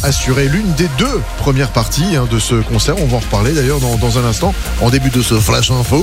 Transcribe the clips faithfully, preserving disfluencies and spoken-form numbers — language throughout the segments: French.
assuré l'une des deux premières parties hein, de ce concert. On va en reparler d'ailleurs dans, dans un instant, en début de ce Flash Info.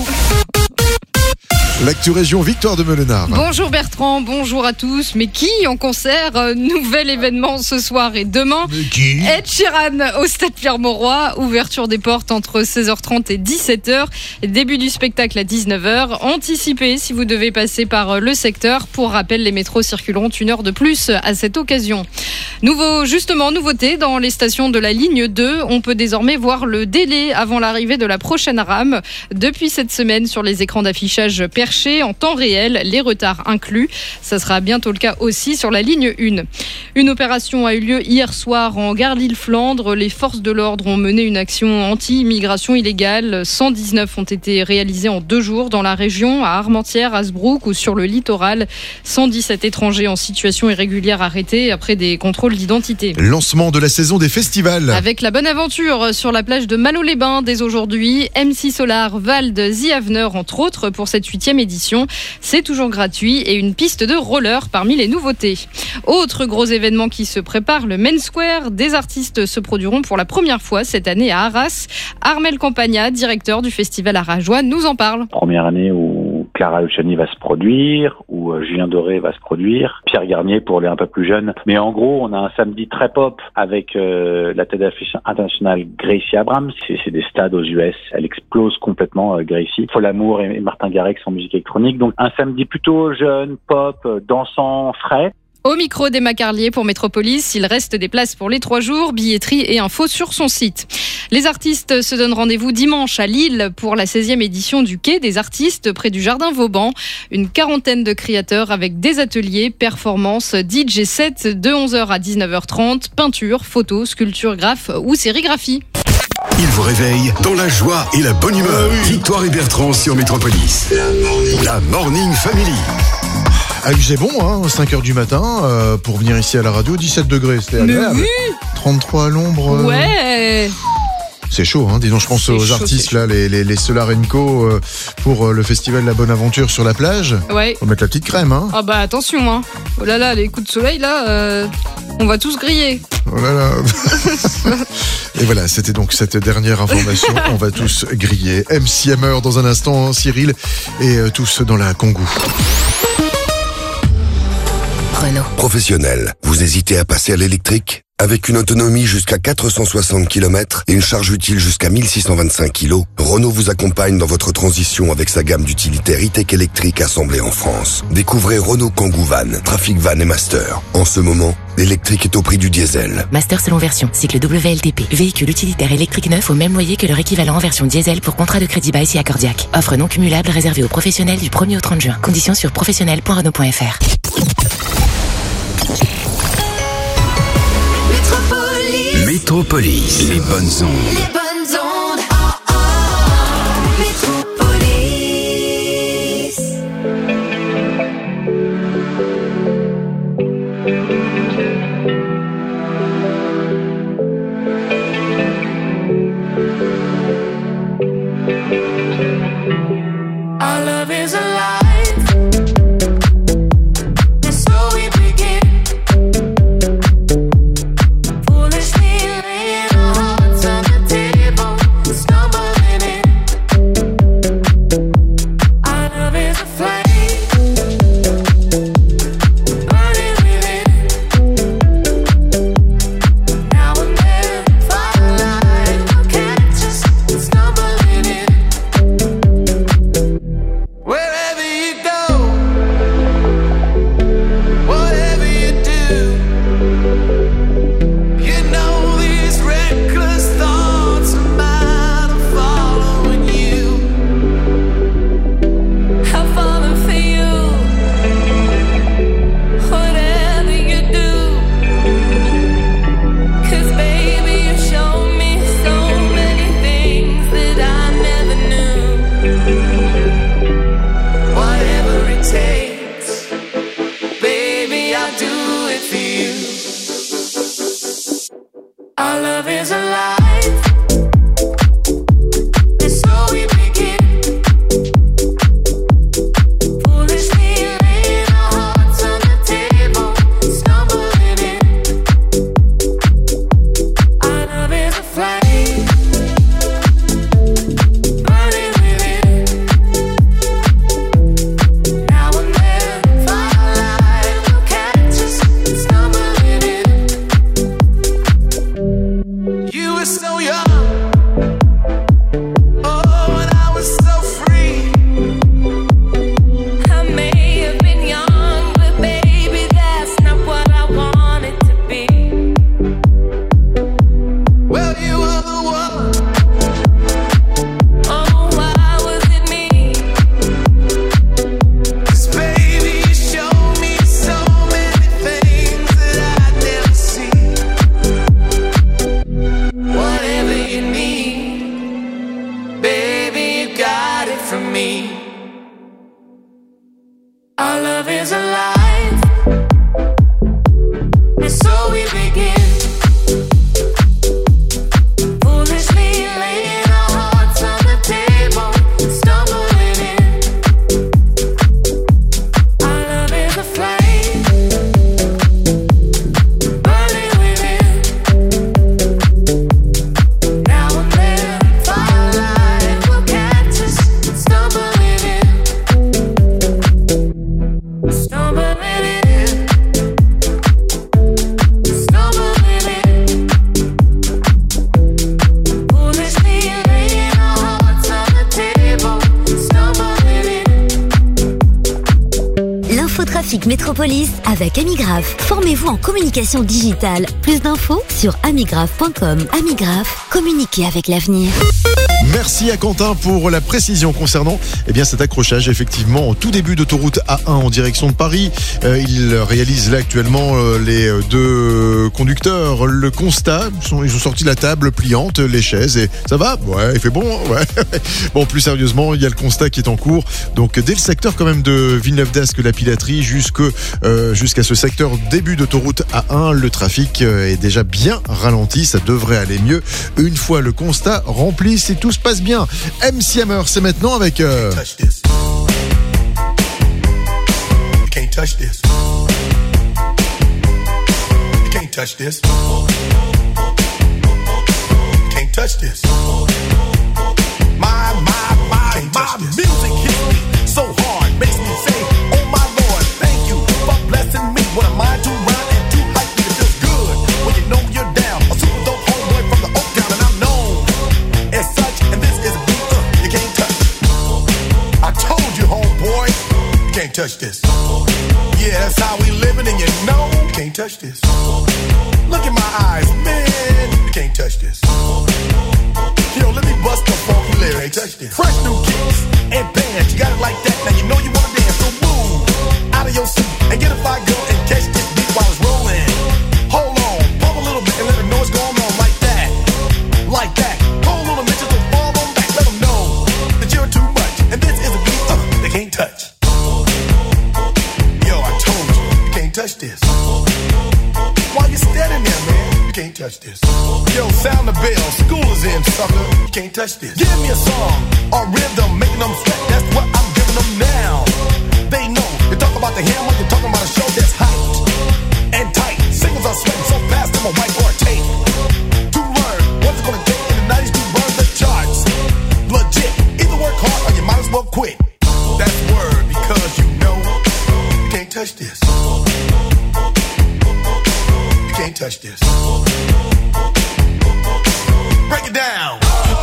L'actu région, Victoire de Meulenard. Bonjour Bertrand, bonjour à tous. Mais qui en concert? Nouvel événement ce soir et demain. Mais qui? Ed Sheeran au Stade Pierre-Mauroy. Ouverture des portes entre seize heures trente et dix-sept heures. Début du spectacle à dix-neuf heures. Anticipez si vous devez passer par le secteur. Pour rappel, les métros circuleront une heure de plus à cette occasion. Nouveau, justement, nouveauté dans les stations de la ligne deux. On peut désormais voir le délai avant l'arrivée de la prochaine rame. Depuis cette semaine, sur les écrans d'affichage perchés en temps réel, les retards inclus. Ça sera bientôt le cas aussi sur la ligne un. Une opération a eu lieu hier soir en gare Lille-Flandre. Les forces de l'ordre ont mené une action anti-immigration illégale. cent dix-neuf ont été réalisés en deux jours dans la région, à Armentières, Hasbrook ou sur le littoral. cent dix-sept étrangers en situation irrégulière arrêtés après des contrôles d'identité. Lancement de la saison des festivals. Avec la bonne aventure sur la plage de Malo-les-Bains dès aujourd'hui. M C Solar, Vald, The Avener entre autres pour cette huitième édition. C'est toujours gratuit et une piste de roller parmi les nouveautés. Autre gros événement qui se prépare, le Main Square. Des artistes se produiront pour la première fois cette année à Arras. Armel Campagna, directeur du festival Arajois, nous en parle. Première année où Clara Luciani va se produire, où Julien Doré va se produire, Pierre Garnier pour les un peu plus jeunes. Mais en gros, on a un samedi très pop avec euh, la tête d'affiche internationale Gracie Abrams. C'est, c'est des stades aux U S. Elle explose complètement, euh, Gracie. Folamour et, et Martin Garrix en musique électronique. Donc un samedi plutôt jeune, pop, dansant, frais. Au micro d'Emma Carlier pour Métropolis, il reste des places pour les trois jours, billetterie et infos sur son site. Les artistes se donnent rendez-vous dimanche à Lille pour la seizième édition du Quai des artistes près du Jardin Vauban. Une quarantaine de créateurs avec des ateliers, performances, D J sets de onze heures à dix-neuf heures trente, peinture, photos, sculpture, graphe ou sérigraphie. Il vous réveille dans la joie et la bonne humeur. Oui. Victoire et Bertrand sur Métropolis. La Morning, la morning Family. Ah, c'est bon, hein, cinq heures du matin, euh, pour venir ici à la radio, dix-sept degrés, c'était agréable. Oui. trente-trois à l'ombre. Euh... Ouais. C'est chaud, hein. Dis donc, je pense c'est aux chaud, artistes, là, les, les, les Solar and Co, euh, pour euh, le festival La Bonne Aventure sur la plage. Ouais. Faut mettre la petite crème, hein. Ah bah attention, hein. Oh là là, les coups de soleil, là, euh, on va tous griller. Oh là là. Et voilà, c'était donc cette dernière information. On va tous griller. M C Hammer dans un instant, Cyril, et euh, tous dans la Kangoo. Renault. Professionnel, vous hésitez à passer à l'électrique? Avec une autonomie jusqu'à quatre cent soixante kilomètres et une charge utile jusqu'à mille six cent vingt-cinq kilos, Renault vous accompagne dans votre transition avec sa gamme d'utilitaires e-tech électriques assemblés en France. Découvrez Renault Kangoo Van, Trafic Van et Master. En ce moment, l'électrique est au prix du diesel. Master selon version, cycle W L T P. Véhicule utilitaire électrique neuf au même loyer que leur équivalent en version diesel pour contrat de crédit by Sia Accordiac. Offre non cumulable réservée aux professionnels du premier au trente juin. Conditions sur professionnel point renault point f r. Métropolis, les bonnes ondes. Les bonnes ondes. Oh, oh, Métropolis. Our love is alive. Foolishly laying our hearts on the table. love is alive. And so we begin. Foolishly laying our hearts on the table, stumbling in. Our love is a flame, burning within. Now and then, firelight will catch us, stumbling in. Stumbling in. Stumbling in. Foolishly laying our hearts on the table, stumbling in. L'infotrafic Métropolis avec Amigraph. Formez-vous en communication digitale. Plus d'infos sur amigraph point com. Amigraph, communiquez avec l'avenir. Merci à Quentin pour la précision concernant eh bien, cet accrochage effectivement au tout début d'autoroute A un en direction de Paris. Euh, il réalise là actuellement euh, les deux conducteurs le constat. Ils, sont, ils ont sorti la table pliante, les chaises et ça va. Ouais, il fait bon. Ouais. Bon, plus sérieusement, il y a le constat qui est en cours. Donc dès le secteur quand même de Villeneuve-d'Ascq, la Pilaterie, jusque euh, jusqu'à ce secteur début d'autoroute A un, le trafic euh, est déjà bien ralenti. Ça devrait aller mieux une fois le constat rempli. Si tout se passe bien. M C Hammer, c'est maintenant avec. Euh... Touch this. You can't touch this. You can't touch this. You can't touch this. My, my, my, my music hits me so hard, makes me say, oh my Lord, thank you for blessing me. What am I to run and to hype me? It feels good when you know you're down. A super dope homeboy from the Oak Town, and I'm known as such. And this is a beat uh, you can't touch. I told you, homeboy, you can't touch this. Yeah, that's how we living, and you know you can't touch this. Look in my eyes, man, you can't touch this. Yo, let me bust the funky lyrics. Fresh new kicks and bands, you got it like that. Now you know you wanna dance, so move out of your seat and get a fire girl and catch this beat while it's rolling. Hold on, pump a little bit and let them know what's going on like that, like that. Hold on a minute, just fall on back, let them know that you're too much. And this is a beat uh, they can't touch. Yo, I told you, you can't touch this. While you're standing there, man, you can't touch this. Yo, sound the bell, school is in, sucker. You can't touch this. Give me a song or rhythm, making them sweat. That's what I'm giving them now. They know. You talk about the hammer, you're talking about a show that's hyped and tight. Singles are sweating so fast, I'm a whiteboard tape. To learn what's it gonna take in the nineties to burn the charts. Legit. Either work hard or you might as well quit. That's word because you know you can't touch this. You can't touch this. Break it down.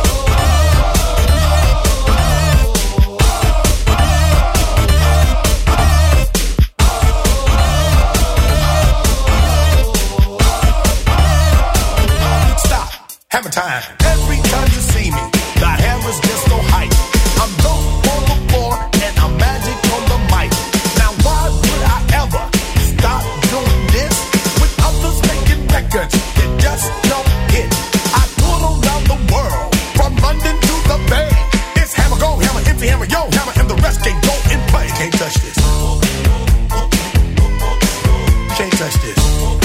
Stop. Hammer time. Every time you see me, the hammer's just so hype. I'm dope on the floor and I'm magic on the mic. Now why would I ever stop doing this with others making records that just don't hit? I tour around the world, from London to the Bay. It's hammer, go hammer, empty hammer, yo hammer, and the rest can go and play. You can't touch this. You can't touch this.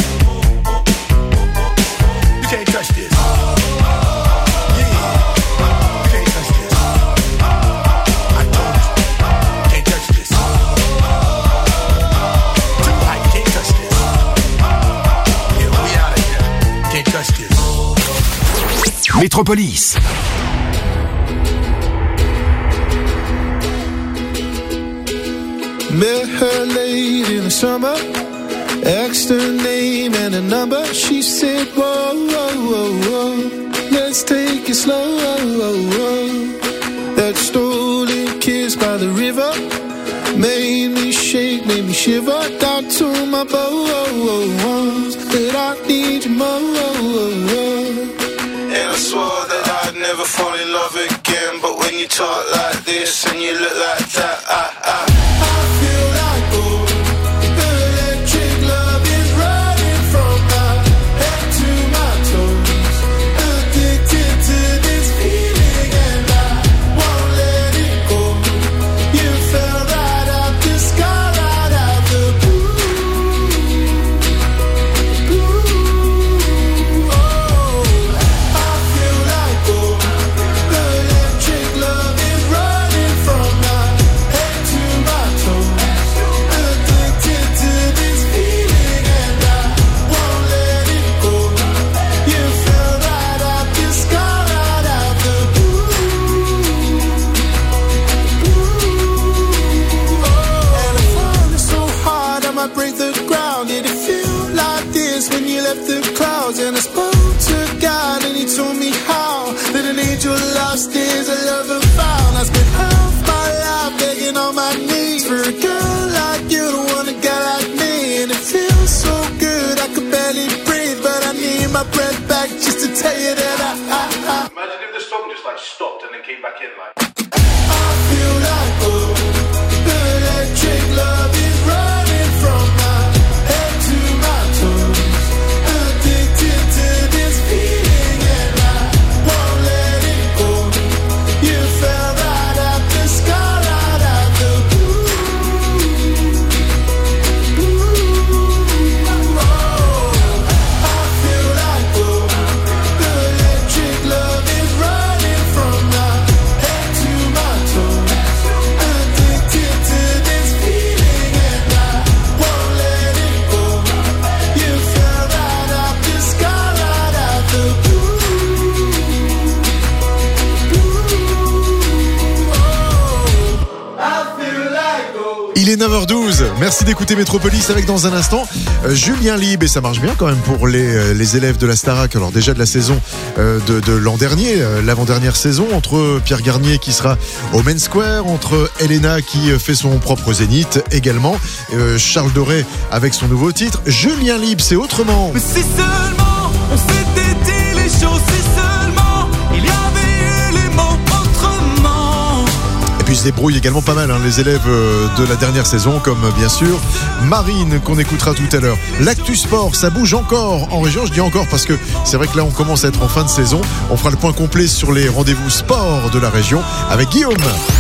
You can't touch this. Yeah, you can't touch this. I told you, you can't touch this. Too high, you can't touch this. Yeah, we out of here. You can't touch this. Métropolis. Met her late in the summer, asked her name and a number. She said, whoa, whoa, whoa, whoa, let's take it slow. That stolen kiss by the river made me shake, made me shiver. Down to my bones that I need you more. And I swore that I'd never fall in love again. But when you talk like this and you look like that, I, I, I feel like gold. The electric love is running from my head to my toes. Addicted to this feeling and I won't let it go. You fell right out the sky, right I break the ground. Did it feel like this when you left the clouds? And I spoke to God and he told me how that an angel lost is a lover found. I spent half my life begging on my knees for a girl like you to want a guy like me. And it feels so good I could barely breathe, but I need my breath back just to tell you that I, I, I Imagine if the song just like stopped and then came back in like. I feel like oh, the electric love is running from my head to my toes. Addicted to this feeling and I won't let it go. You fell right out the sky, right out the blue. Oh, I feel like oh, the electric love is running from my head to my toes. Addicted to this feeling and I won't let it go. You fell right out the sky, right out the blue. Oh, I feel like oh. Il est neuf heures douze, merci d'écouter Métropolis avec dans un instant euh, Julien Libre, et ça marche bien quand même pour les, euh, les élèves de la Starac. Alors déjà de la saison euh, de, de l'an dernier, euh, l'avant-dernière saison, entre Pierre Garnier qui sera au Main Square, entre Elena qui euh, fait son propre Zénith également, euh, Charles Doré avec son nouveau titre. Julien Libre, c'est autrement. Mais si seulement on s'était dit les choses, si seulement il y avait eu les mots autrement. Et puis ils se débrouillent également pas mal, hein, les élèves euh, de la dernière saison, comme euh, bien sûr Marine qu'on écoutera tout à l'heure. L'actu sport, ça bouge encore en région. Je dis encore parce que c'est vrai que là on commence à être en fin de saison. On fera le point complet sur les rendez-vous sport de la région avec Guillaume.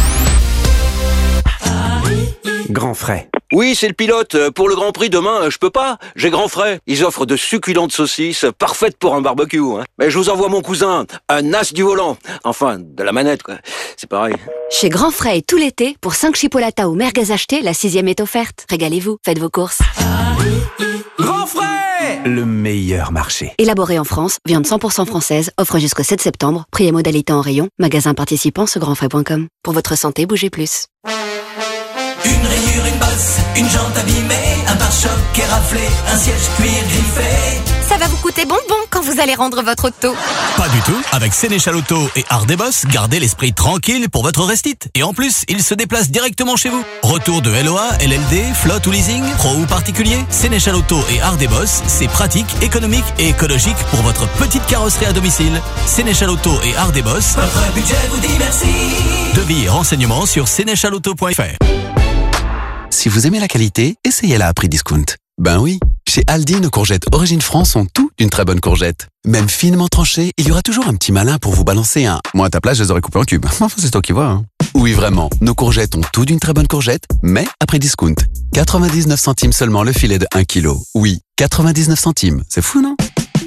Grand frais. Oui, c'est le pilote. Pour le Grand Prix demain, je peux pas. J'ai Grand frais. Ils offrent de succulentes saucisses, parfaites pour un barbecue. Hein. Mais je vous envoie mon cousin, un as du volant. Enfin, de la manette, quoi. C'est pareil. Chez Grand Frais, tout l'été, pour cinq chipolatas ou merguez achetés, la sixième est offerte. Régalez-vous, faites vos courses. Grand frais, Le meilleur marché. Élaboré en France, viande cent pour cent française, offre jusqu'au sept septembre, prix et modalité en rayon, magasin participant sur grand frais point com. Pour votre santé, bougez plus. une rayure, une bosse, une jante abîmée, un pare-choc éraflé, un siège cuir griffé. Ça va vous coûter bonbon quand vous allez rendre votre auto. Pas du tout. Avec Sénéchal Auto et Ardebos, gardez l'esprit tranquille pour votre restite. Et en plus, ils se déplacent directement chez vous. Retour de L O A, L L D, flotte ou leasing, pro ou particulier, Sénéchal Auto et Ardebos, c'est pratique, économique et écologique pour votre petite carrosserie à domicile. Sénéchal Auto et Ardebos. Votre budget vous dit merci. Devis et renseignements sur sénéchal auto point f r. Si vous aimez la qualité, essayez-la à prix discount. Ben oui, chez Aldi, nos courgettes Origine France ont tout d'une très bonne courgette. Même finement tranchées, il y aura toujours un petit malin pour vous balancer un « moi à ta place, je les aurais coupés en cubes ». Enfin, c'est toi qui vois, hein. Oui, vraiment, nos courgettes ont tout d'une très bonne courgette, mais à prix discount. quatre-vingt-dix-neuf centimes seulement le filet de un kilo. Oui, quatre-vingt-dix-neuf centimes. C'est fou, non?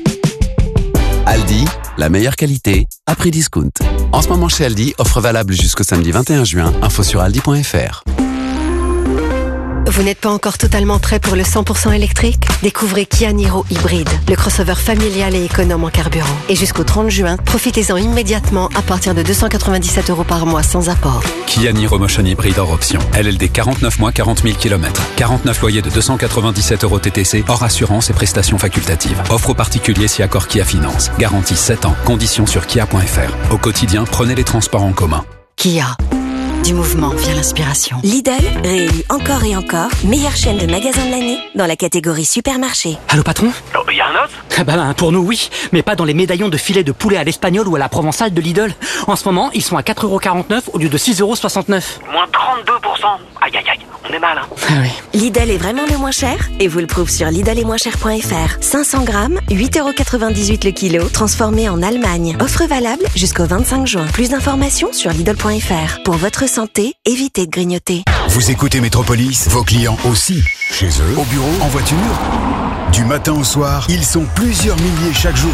Aldi, la meilleure qualité, à prix discount. En ce moment chez Aldi, offre valable jusqu'au samedi vingt et un juin. Info sur aldi point f r. Vous n'êtes pas encore totalement prêt pour le cent pour cent électrique? Découvrez Kia Niro Hybride, le crossover familial et économe en carburant. Et jusqu'au trente juin, profitez-en immédiatement à partir de deux cent quatre-vingt-dix-sept euros par mois sans apport. Kia Niro Motion Hybride hors option. L L D quarante-neuf mois, quarante mille kilomètres. quarante-neuf loyers de deux cent quatre-vingt-dix-sept euros T T C, hors assurance et prestations facultatives. Offre aux particuliers si accord Kia Finance. Garantie sept ans. Conditions sur kia point f r. Au quotidien, prenez les transports en commun. Kia. Du mouvement vient l'inspiration. Lidl réélu encore et encore meilleure chaîne de magasins de l'année dans la catégorie supermarché. Allô patron? Il y a un autre? Ah bah, bah, pour nous oui, mais pas dans les médaillons de filet de poulet à l'espagnol ou à la provençale de Lidl. En ce moment, ils sont à quatre euros quarante-neuf au lieu de six euros soixante-neuf. Moins trente-deux pour cent. Aïe aïe aïe, on est mal hein. Ah oui. Lidl est vraiment le moins cher et vous le prouve sur lidl et moins cher point f r. cinq cents grammes, huit euros quatre-vingt-dix-huit le kilo, transformé en Allemagne. Offre valable jusqu'au vingt-cinq juin. Plus d'informations sur lidl point f r. Pour votre santé, évitez de grignoter. Vous écoutez Métropolis, vos clients aussi. Chez eux, au bureau, en voiture. Du matin au soir, ils sont plusieurs milliers chaque jour.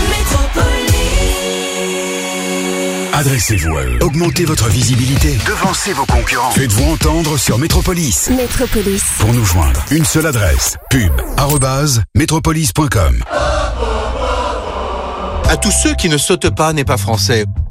Adressez-vous à eux. Augmentez votre visibilité. Devancez vos concurrents. Faites-vous entendre sur Métropolis. Métropolis. Pour nous joindre, une seule adresse. Pub arobase métropolis point com. À tous ceux qui ne sautent pas n'est pas français.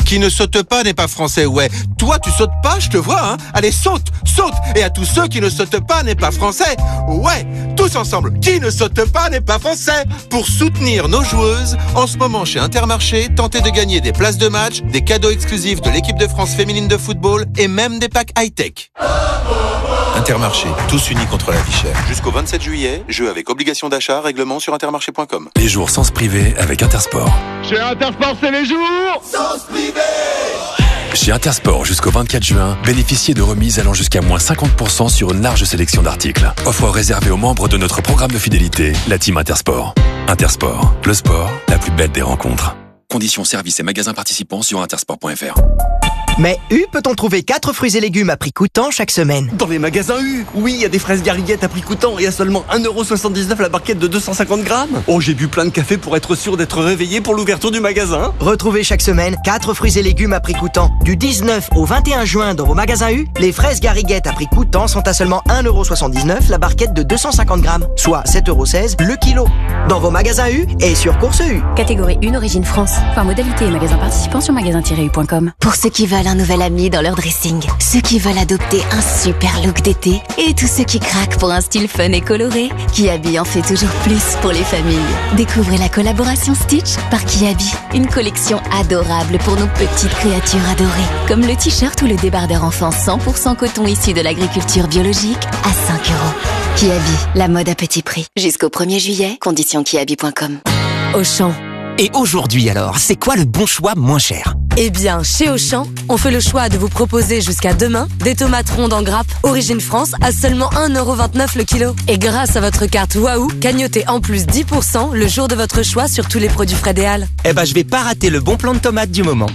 Qui ne saute pas n'est pas français, ouais. Toi, tu sautes pas, je te vois, hein. Allez, saute, saute. Et à tous ceux qui ne sautent pas n'est pas français, ouais. Tous ensemble, qui ne saute pas n'est pas français. Pour soutenir nos joueuses, en ce moment chez Intermarché, tentez de gagner des places de match, des cadeaux exclusifs de l'équipe de France féminine de football et même des packs high-tech. Intermarché, tous unis contre la vie chère. Jusqu'au vingt-sept juillet, jeu avec obligation d'achat, règlement sur intermarché point com. Les jours sans se priver avec Intersport. Chez Intersport, c'est les jours sans se priver. Chez Intersport, jusqu'au vingt-quatre juin, bénéficiez de remises allant jusqu'à moins cinquante pour cent sur une large sélection d'articles. Offre réservée aux membres de notre programme de fidélité, la Team Intersport. Intersport, le sport, la plus belle des rencontres. Conditions, services et magasins participants sur intersport point f r. Mais U peut-on trouver quatre fruits et légumes à prix coûtant chaque semaine? Dans les magasins U, oui, il y a des fraises gariguettes à prix coûtant et à seulement un euro soixante-dix-neuf la barquette de deux cent cinquante grammes. Oh, j'ai bu plein de café pour être sûr d'être réveillé pour l'ouverture du magasin. Retrouvez chaque semaine quatre fruits et légumes à prix coûtant. Du dix-neuf au vingt et un juin dans vos magasins U, les fraises gariguettes à prix coûtant sont à seulement un euro soixante-dix-neuf la barquette de deux cent cinquante grammes, soit sept euros seize le kilo. Dans vos magasins U et sur Course U. Catégorie un, origine France. Par modalité et magasin participant sur magasin tiret u point com. Pour ceux qui veulent un nouvel ami dans leur dressing, ceux qui veulent adopter un super look d'été et tous ceux qui craquent pour un style fun et coloré, Kiabi en fait toujours plus pour les familles. Découvrez la collaboration Stitch par Kiabi, une collection adorable pour nos petites créatures adorées, comme le t-shirt ou le débardeur enfant cent pour cent coton issu de l'agriculture biologique à cinq euros. Kiabi, la mode à petit prix. Jusqu'au premier juillet, conditions kiabi point com. Auchan. Et aujourd'hui alors, c'est quoi le bon choix moins cher? Eh bien, chez Auchan, on fait le choix de vous proposer jusqu'à demain des tomates rondes en grappe Origine France à seulement un euro vingt-neuf le kilo. Et grâce à votre carte Waouh, cagnotez en plus dix pour cent le jour de votre choix sur tous les produits Frédéal. Eh ben, je vais pas rater le bon plan de tomates du moment.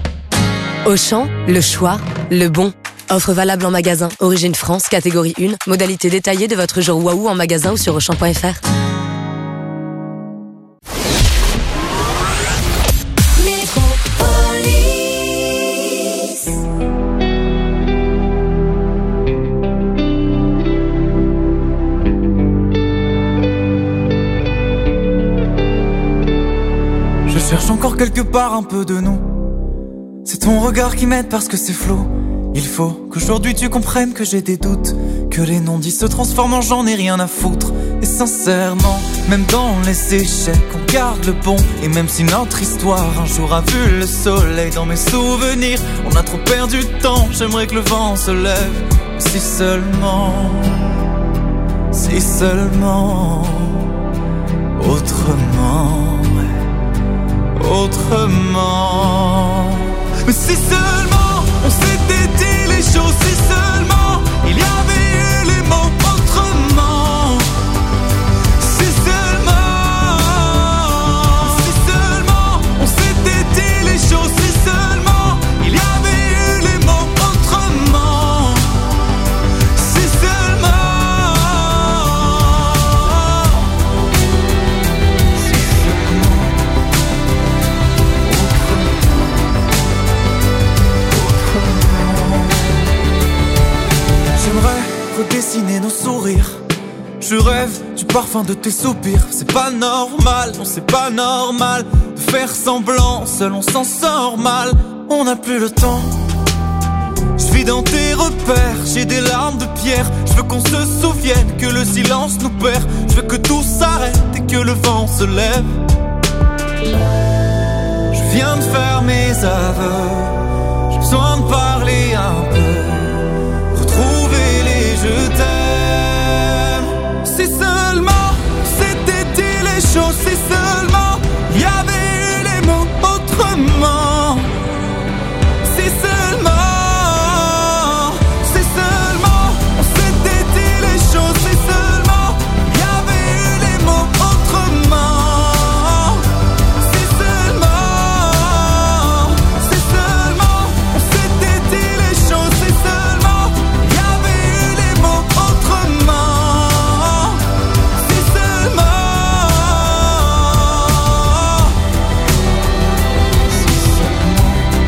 Auchan, le choix, le bon. Offre valable en magasin. Origine France, catégorie un. Modalité détaillée de votre jour Waouh en magasin ou sur auchan point f r. Je cherche encore quelque part un peu de nous. C'est ton regard qui m'aide parce que c'est flou. Il faut qu'aujourd'hui tu comprennes que j'ai des doutes, que les non-dits se transforment en j'en ai rien à foutre. Et sincèrement, même dans les échecs, on garde le bon. Et même si notre histoire un jour a vu le soleil dans mes souvenirs, on a trop perdu de temps, j'aimerais que le vent se lève. Si seulement, si seulement, autrement, autrement. Mais si seulement on s'était dit les choses, si seulement il y avait eu les mots autrement. Si seulement, si seulement on s'était dit les choses, si seulement il y avait eu les mots autrement. Si seulement, si seulement. J'aimerais redessiner nos sourires. Je rêve du parfum de tes soupirs. C'est pas normal, non c'est pas normal de faire semblant, seul on s'en sort mal. On n'a plus le temps. Je vis dans tes repères, j'ai des larmes de pierre. Je veux qu'on se souvienne que le silence nous perd. Je veux que tout s'arrête et que le vent se lève. Je viens de faire mes aveux. J'ai besoin de parler un peu, retrouver les je t'aime. Si seulement c'était dit les choses, si seulement il y avait eu les mots autrement. Si seulement, si seulement on s'était dit les choses, si seulement il y avait eu les mots autrement. Si seulement, si seulement on s'était dit les choses, si seulement il y avait eu les mots autrement. Si seulement, si seulement.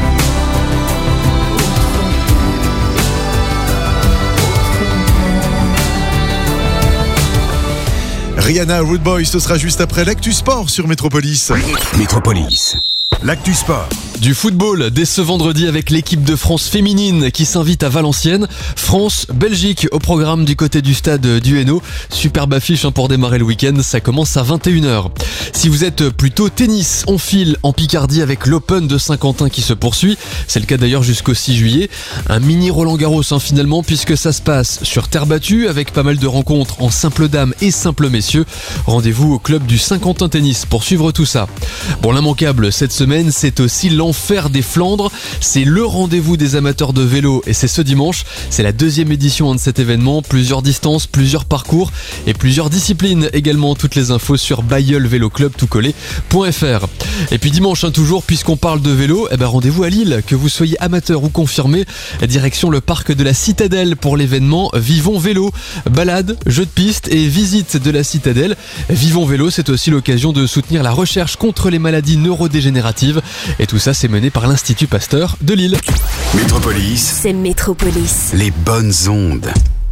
Rihanna, Rude Boy, ce sera juste après l'Actu Sport sur Métropolis. Métropolis. L'actu sport. Du football dès ce vendredi avec l'équipe de France féminine qui s'invite à Valenciennes. France-Belgique au programme du côté du stade du Hainaut. Superbe affiche pour démarrer le week-end, ça commence à vingt et une heures. Si vous êtes plutôt tennis, on file en Picardie avec l'Open de Saint-Quentin qui se poursuit. C'est le cas d'ailleurs jusqu'au six juillet. Un mini Roland-Garros hein, finalement puisque ça se passe sur terre battue avec pas mal de rencontres en simple dames et simple messieurs. Rendez-vous au club du Saint-Quentin Tennis pour suivre tout ça. Bon, l'immanquable cette semaine, c'est aussi l'Enfer des Flandres. C'est le rendez-vous des amateurs de vélo et c'est ce dimanche. C'est la deuxième édition de cet événement. Plusieurs distances, plusieurs parcours et plusieurs disciplines également. Toutes les infos sur bayeul vélo club tout collé point f r. Et puis dimanche hein, toujours, puisqu'on parle de vélo, eh ben rendez-vous à Lille, que vous soyez amateur ou confirmé. Direction le parc de la Citadelle pour l'événement Vivons Vélo. Balade, jeux de piste et visite de la Citadelle. Vivons Vélo, c'est aussi l'occasion de soutenir la recherche contre les maladies neurodégénératives. Et tout ça, c'est mené par l'Institut Pasteur de Lille. Métropolis, C'est Métropolis. les bonnes ondes.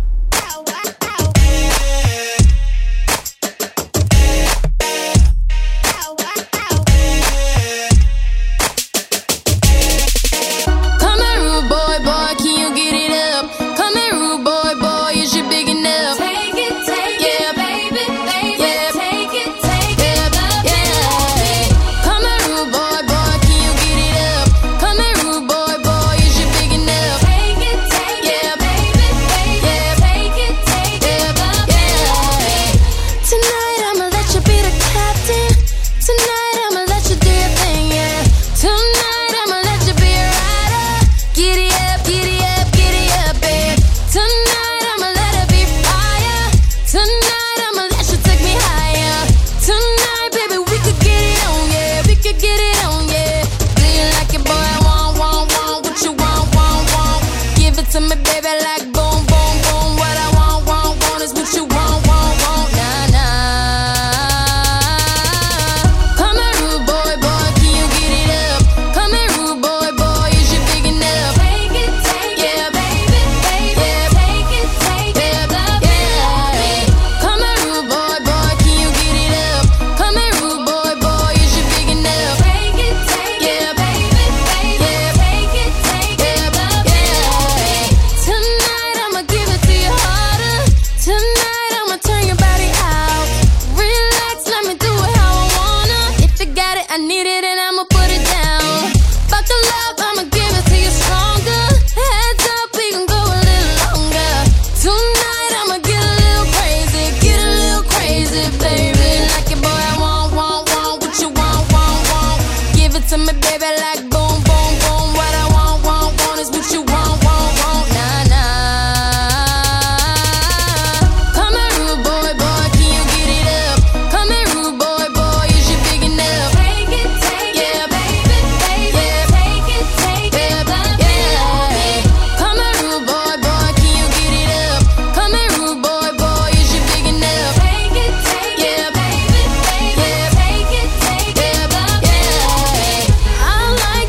Come here, rude boy, boy, can you get it up? Come here, rude boy, boy, is you big enough? Take it, take it, baby, baby, take it, take it, yeah. Come here, rude boy, boy, can you get it up? Come here, rude boy, boy, is you big enough? Take it, take it, baby, baby, take it, take it, yeah. Tonight I'ma let you be the captain. Tonight I'ma let you do your thing, yeah. Tonight I'ma let you be a rider. Giddy up, giddy up, giddy up, babe. Tonight I'ma let it be fire. Tonight I'ma let you take me higher. Tonight, baby, we could get it on, yeah. We could get it on, yeah. Do you like it, boy? I want, want, want. What you want, want, want. Give it to me, baby, like boom, boom, boom. What I want, want, want is what you want, want, want. Nah, nah. Come here, rude boy, boy, can you get it up? Come here, rude boy, boy, is you big enough? Take it, take it, baby, baby, take it, take it, yeah. Come here, rude boy, boy, can you get it up? Come here, rude boy, boy, is you big enough? Take it, take it, baby, baby, take it, take it, yeah. Tonight I'ma give it to you harder. Tonight I'ma turn your body out. Relax, let me do it how I wanna. If you got it, I need it, and I'ma put it down. Buckle up, I'ma give it to you stronger. Heads up, we can go a little longer. Tonight I'ma get a little crazy, get a little crazy, baby. Like it, boy, I want, want, want. What you want, want, want. Give it to me, baby, like boom, boom, boom. What I want, want, want is what you want, want, want. Nah, nah. Come here, rude boy, boy, can you get it up? Come here, rude boy, boy, is you big enough? Take it, take it, baby, baby, take it, take it, yeah. Come here, rude boy, boy, can you get it up? Come here, rude boy, boy, is you big enough? Take it, take it, baby, baby, take it, take it, yeah. I like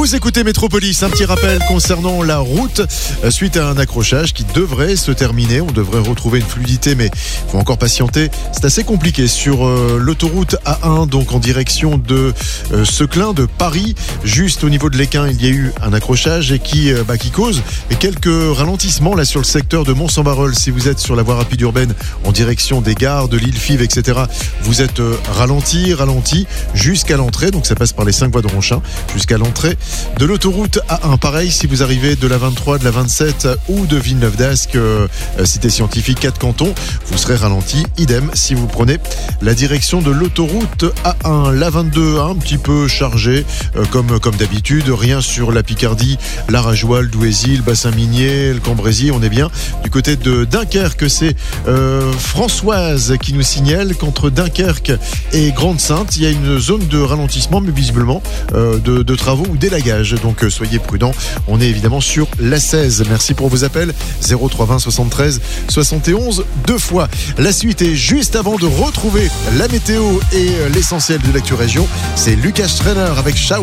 Vous écoutez Métropolis, un petit rappel concernant la route euh, suite à un accrochage qui devrait se terminer. On devrait retrouver une fluidité, mais il faut encore patienter. C'est assez compliqué sur euh, l'autoroute A un, donc en direction de euh, Seclin, de Paris. Juste au niveau de l'Équin, il y a eu un accrochage et qui, euh, bah, qui cause quelques ralentissements là sur le secteur de Mont-Saint-Barreul. Si vous êtes sur la voie rapide urbaine en direction des gares de Lille-Fives, et cetera, vous êtes euh, ralenti, ralenti jusqu'à l'entrée. Donc ça passe par les cinq voies de Ronchin jusqu'à l'entrée de l'autoroute A un. Pareil, si vous arrivez de la vingt-trois, de la vingt-sept ou de Villeneuve d'Ascq, euh, cité scientifique, quatre cantons, vous serez ralenti. Idem si vous prenez la direction de l'autoroute A un. La vingt-deux, un petit peu chargée, euh, comme, comme d'habitude. Rien sur la Picardie, la Rajoie, le Douaisis, le bassin minier, le Cambrésis. On est bien du côté de Dunkerque. C'est euh, Françoise qui nous signale qu'entre Dunkerque et Grande-Sainte, il y a une zone de ralentissement, mais visiblement euh, de, de travaux ou d'élagage. Donc euh, soyez prudents. On est évidemment sur l'A seize. Merci pour vos appels. zéro trois vingt soixante-treize soixante et onze deux fois. La suite est juste avant de retrouver la météo et euh, l'essentiel de l'actu région. C'est Lucas Schreiner avec Shout.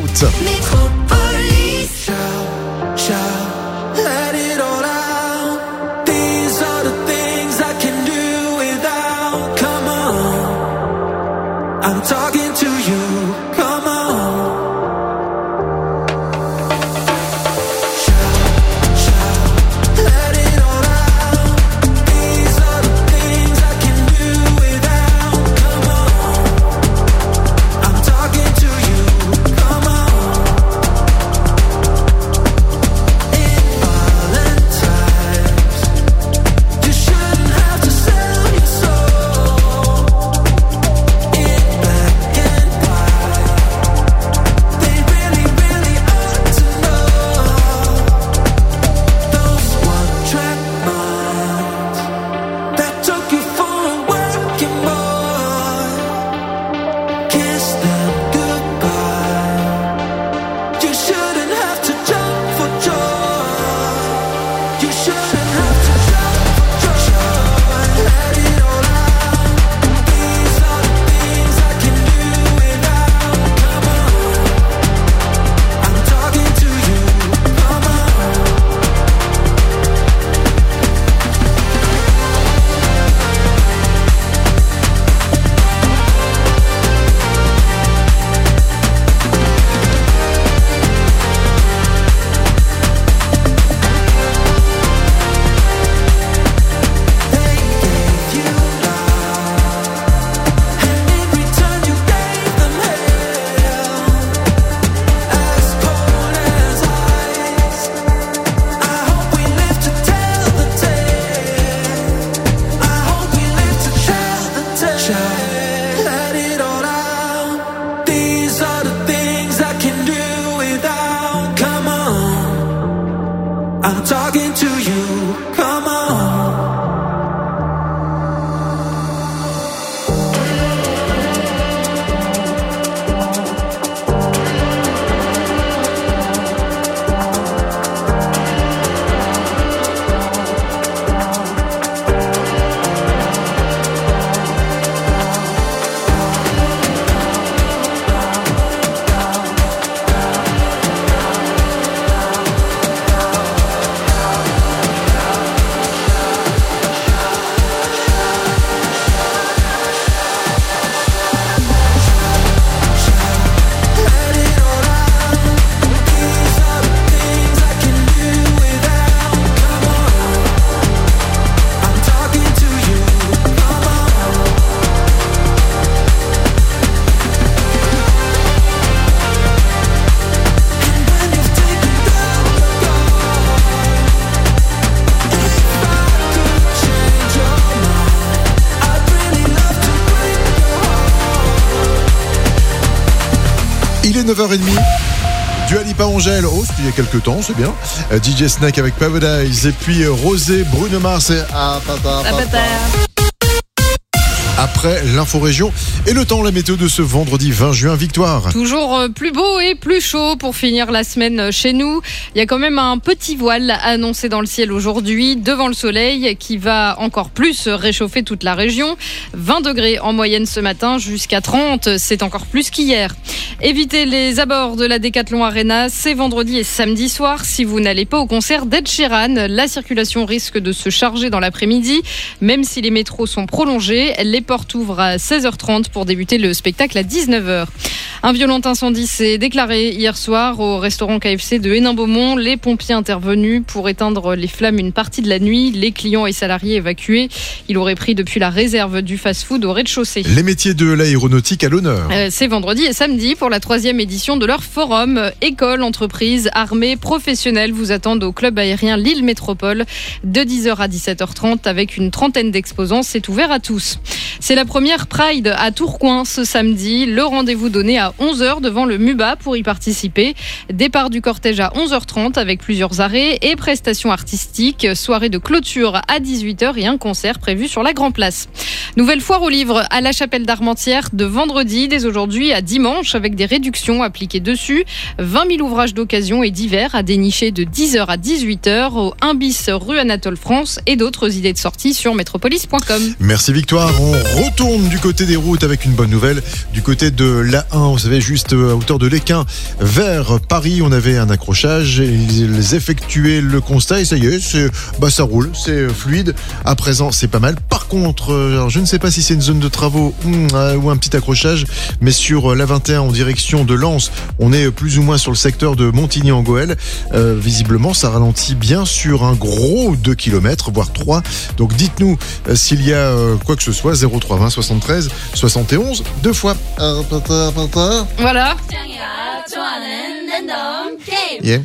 Talking to you, come on. Shout, shout, let it all out. These are the things I can do without. Come on, I'm talking to you, come on. In Valentine's, you shouldn't have to sell your soul. In black and white, they really, really ought to know. Those one-track minds that took you for a working boy, kiss them goodbye. You shouldn't have to jump for joy. You shouldn't have to jump for joy. Let it all out. These are the things I can do without. Come on, I'm talking to you. Come on. They gave you love, and in return you gave them hell. As cold as ice. I hope we live to tell the tale. I hope we live to tell the tale. Let it all out. These are the things I can do without. Come on, I'm talking to you. Come on. Let it all out. These are the things I can do without. Come on, I'm talking to you. Come on. And when you've taken down the guard, if I could change your mind, I'd really love to break your heart. Il est neuf heures trente. Dua Lipa Angèle, oh c'était il y a quelques temps, c'est bien. Euh, D J Snake avec Paradise et puis euh, Rosé, Bruno Mars et ah, papa, papa. Après après l'info-région. Et le temps, la météo de ce vendredi vingt juin, Victoire. Toujours euh, plus beau et plus chaud pour finir la semaine chez nous. Il y a quand même un petit voile annoncé dans le ciel aujourd'hui devant le soleil qui va encore plus réchauffer toute la région. vingt degrés en moyenne ce matin jusqu'à trente, c'est encore plus qu'hier. Évitez les abords de la Decathlon Arena, c'est vendredi et samedi soir. Si vous n'allez pas au concert d'Ed Sheeran, la circulation risque de se charger dans l'après-midi. Même si les métros sont prolongés, les portes ouvrent à seize heures trente pour débuter le spectacle à dix-neuf heures. Un violent incendie s'est déclaré hier soir au restaurant K F C de Hénin-Beaumont. Les pompiers intervenus pour éteindre les flammes une partie de la nuit. Les clients et salariés évacués. Il aurait pris depuis la réserve du fast-food au rez-de-chaussée. Les métiers de l'aéronautique à l'honneur. Euh, c'est vendredi et samedi pour la troisième édition de leur forum. Écoles, entreprises, armées, professionnels vous attendent au club aérien Lille Métropole de dix heures à dix-sept heures trente avec une trentaine d'exposants. C'est ouvert à tous. C'est la première Pride à Tourcoing ce samedi. Le rendez-vous donné à onze heures devant le MUBA pour y participer. Départ du cortège à onze heures trente avec plusieurs arrêts et prestations artistiques. Soirée de clôture à dix-huit heures et un concert prévu sur la Grand Place. Nouvelle foire aux livres à la Chapelle d'Armentières de vendredi dès aujourd'hui à dimanche avec des réductions appliquées dessus. vingt mille ouvrages d'occasion et divers à dénicher de dix heures à dix-huit heures au un bis rue Anatole France et d'autres idées de sortie sur métropolis point com. Merci Victoire. On retourne du côté des routes avec une bonne nouvelle. Du côté de l'A un, vous savez, juste à hauteur de l'Équin vers Paris, on avait un accrochage. Ils effectuaient le constat et ça y est, c'est, bah, ça roule, c'est fluide. À présent, c'est pas mal. Par contre, alors, je ne sais pas si c'est une zone de travaux ou un petit accrochage, mais sur l'A vingt et un en direction de Lens, on est plus ou moins sur le secteur de Montigny-en-Goël. Euh, visiblement, ça ralentit bien sur un gros deux kilomètres, voire trois. Donc dites-nous euh, s'il y a euh, quoi que ce soit. Zéro trois vingt soixante-treize soixante et onze deux fois. Voilà. Yeah.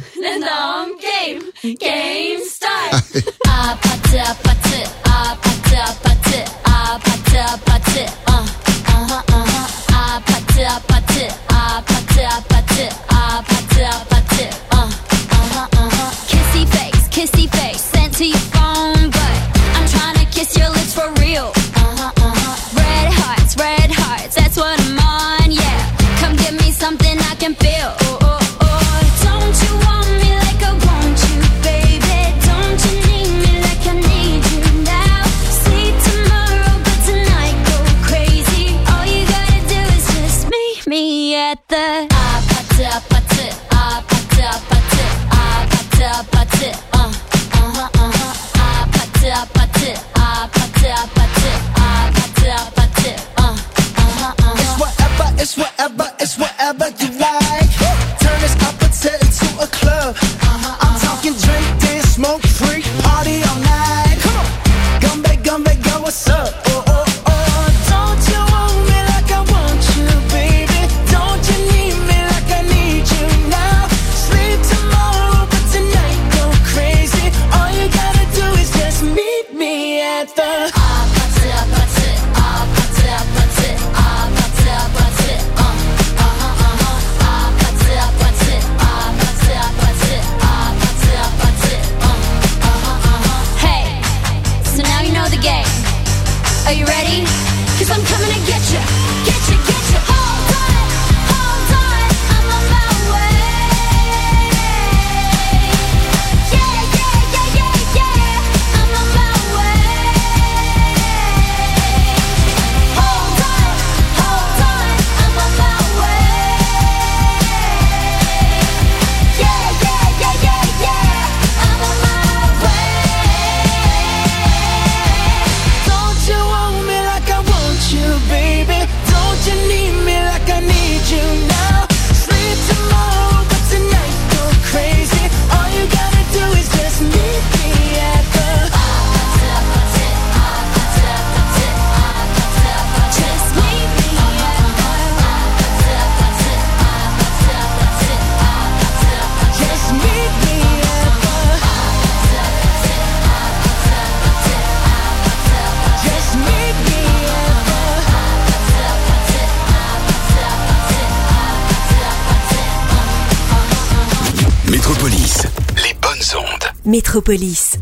Game start. Ah, party, party, ah, party, party, ah, party, party, uh, uh-huh, uh-huh. Ah, party, party, ah, party, party, ah, party, party, uh, uh-huh, uh-huh. Kissy face, kissy face, sent to your phone, but I'm trying to kiss your lips for real. Uh-huh, uh-huh. Red hearts, red hearts, that's what I'm on, yeah. Come give me something I can feel. Oh, oh, oh. Don't you want me like I want you, baby? Don't you need me like I need you now? See tomorrow, but tonight go crazy. All you gotta do is just meet me at the ah party, party, ah party, party, ah party, party, uh, uh-huh, uh-huh. Ah party, party, ah party, party, ah party, party, uh, uh-huh, uh-huh. It's whatever, it's whatever, it's whatever you like. Turn this up into a club. I'm talking drink, dance, smoke, free, party all night. Come on, Gumbe, Gumbe, go, what's up? Oh, oh, oh. Don't you want me like I want you, baby? Don't you need me like I need you now? Sleep tomorrow, but tonight go crazy. All you gotta do is just meet me at the ah party, party, ah party, party, ah party, party, uh, uh-huh, uh-huh. Ah party, party, ah party, party, ah party, party, uh, uh-huh, uh-huh. Hey, so now you know the game. Are you ready? 'Cause I'm coming to get you, get you, get you. Hold on, hold on, I'm on my way. Yeah, yeah, yeah, yeah, yeah, I'm on my way. Hold on, hold on, I'm on my way. Yeah, yeah, yeah, yeah, yeah, I'm on my way. Don't you want me like I want you, baby? Don't you need me like I need you now? Sleep tomorrow, but tonight go crazy. All you gotta do is just meet me at the Just meet me Just meet me at the Just meet me at Métropolis, les bonnes ondes. Métropolis.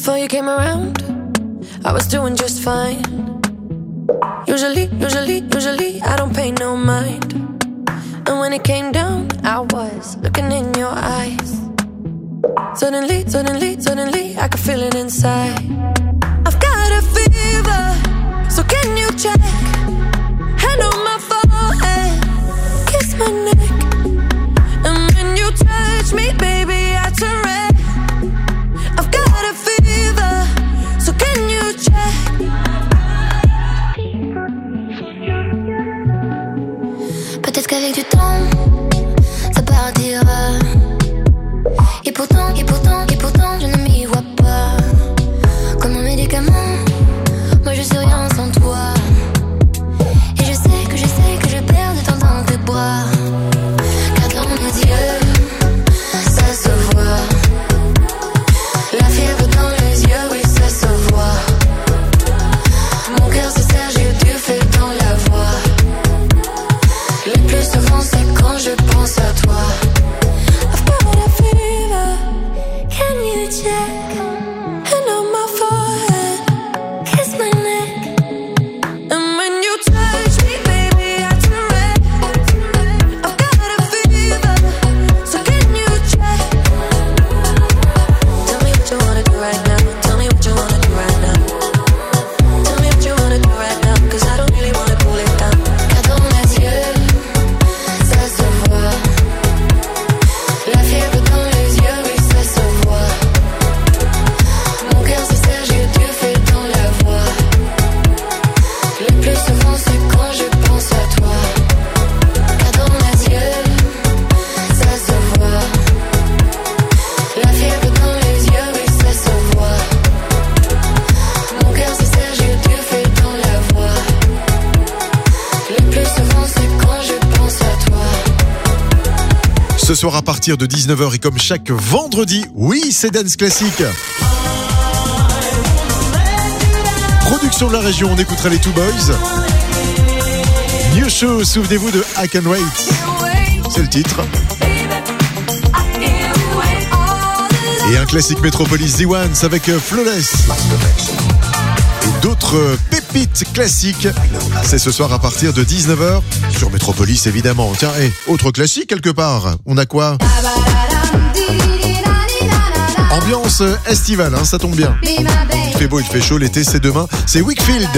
Before you came around, I was doing just fine. Usually, usually, usually, I don't pay no mind. And when it came down, I was looking in your eyes. Suddenly, suddenly, suddenly, I could feel it inside. I've got a fever, so can you check? Hand on my forehead, kiss my neck. And when you touch me, baby, I turn red. I've got a fever, so can you check? Peut-être qu'avec du temps, ça partira. Et pourtant, et pourtant, et pourtant, je ne m'y vois pas. Comme un médicament, moi je suis rien sans toi. Et je sais que je sais que je perds de temps dans tes bras. Car dans nos yeux, ça se voit. La fièvre dans les yeux, oui, ça se voit. Mon cœur se serre, j'ai du feu dans la voix. Le plus souvent, c'est quand je pense à toi. I've got a fever, can you check? Hand on my forehead, kiss my neck. And when you touch me, baby, I turn red. I've got a fever, so can you check? Tell me what you wanna do right now. Tell me what you wanna do right now. Tell me what you wanna do right now, 'cause I don't really wanna cool it down. Car dans mes yeux, ça se voit. La fièvre dans les yeux, oui, ça se voit. Mon cœur se serre, j'ai du feu dans la voix. Le plus souvent, c'est quand je pense à toi. Car dans mes yeux, ça se voit. La fièvre dans les yeux, oui, ça se voit. Mon cœur se serre, j'ai du feu dans la voix. Le plus souvent, c'est quand je pense à toi. Ce soir à partir de dix-neuf heures et comme chaque vendredi, oui, c'est Dance Classique. Production de la région, on écoutera les Two Boys. New Show, souvenez-vous de I Can Wait. C'est le titre. Et un classique Metropolis The Ones avec euh, Flawless. Et d'autres euh, pépites classiques. C'est ce soir à partir de dix-neuf heures sur Metropolis évidemment. Tiens, et autre classique quelque part. On a quoi? Ambiance euh, estivale, hein, ça tombe bien. Il fait beau, il fait chaud, l'été c'est demain. C'est Wakefield.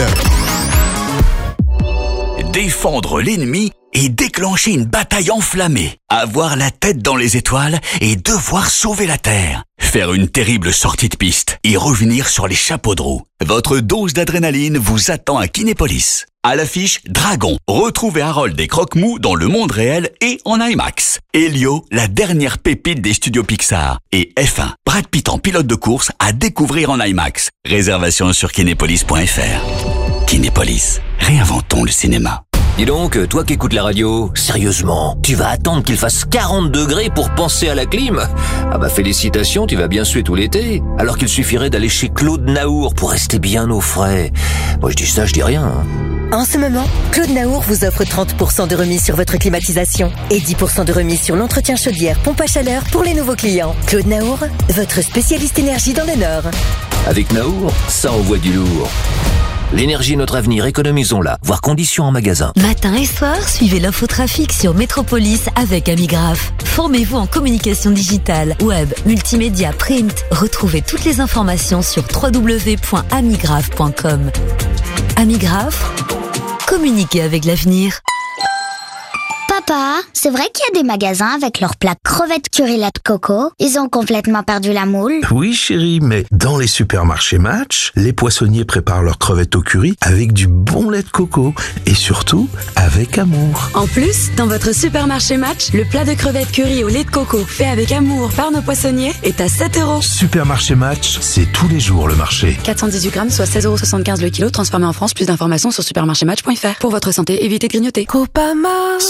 Défendre l'ennemi et déclencher une bataille enflammée. Avoir la tête dans les étoiles et devoir sauver la Terre. Faire une terrible sortie de piste et revenir sur les chapeaux de roue. Votre dose d'adrénaline vous attend à Kinépolis. À l'affiche, Dragon. Retrouvez Harold et Croque-Mou dans le monde réel et en IMAX. Elio, la dernière pépite des studios Pixar. Et F un, Brad Pitt en pilote de course à découvrir en IMAX. Réservation sur kinépolis point f r. Kinépolis, réinventons le cinéma. Dis donc, toi qui écoutes la radio, sérieusement, tu vas attendre qu'il fasse quarante degrés pour penser à la clim? Ah bah félicitations, tu vas bien suer tout l'été. Alors qu'il suffirait d'aller chez Claude Naour pour rester bien au frais. Moi je dis ça, je dis rien. Hein. En ce moment, Claude Naour vous offre trente pour cent de remise sur votre climatisation et dix pour cent de remise sur l'entretien chaudière pompe à chaleur pour les nouveaux clients. Claude Naour, votre spécialiste énergie dans le Nord. Avec Naour, ça envoie du lourd. L'énergie est notre avenir, économisons-la. Voir conditions en magasin. Matin et soir, suivez l'infotrafic sur Métropolis avec Amigraph. Formez-vous en communication digitale, web, multimédia, print. Retrouvez toutes les informations sur w w w point amigraph point com. Amigraph, communiquez avec l'avenir. Papa, c'est vrai qu'il y a des magasins avec leurs plats crevettes curry lait de coco? Ils ont complètement perdu la moule? Oui chérie, mais dans les supermarchés Match, les poissonniers préparent leurs crevettes au curry avec du bon lait de coco et surtout avec amour. En plus, dans votre supermarché Match, le plat de crevettes curry au lait de coco fait avec amour par nos poissonniers est à sept euros. Supermarché Match, c'est tous les jours le marché. quatre cent dix-huit grammes, soit seize euros soixante-quinze le kilo, transformé en France. Plus d'informations sur supermarché match point f r. Pour votre santé, évitez de grignoter. Cerise nous dit